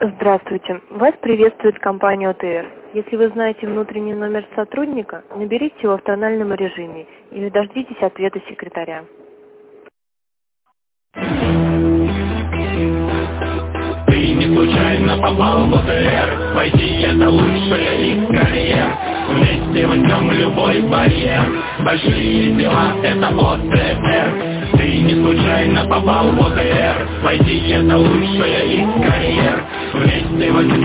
Здравствуйте. Вас приветствует компания ОТР. Если вы знаете внутренний номер сотрудника, наберите его в тональном режиме или дождитесь ответа секретаря. Ты не случайно попал в ОТР. Войти — это лучшая из карьер. Вместе возьмем любой барьер. Большие дела — это ОТР. Ты не случайно попал в ОТР. Войти — это лучшая из карьер. Вместе возьмем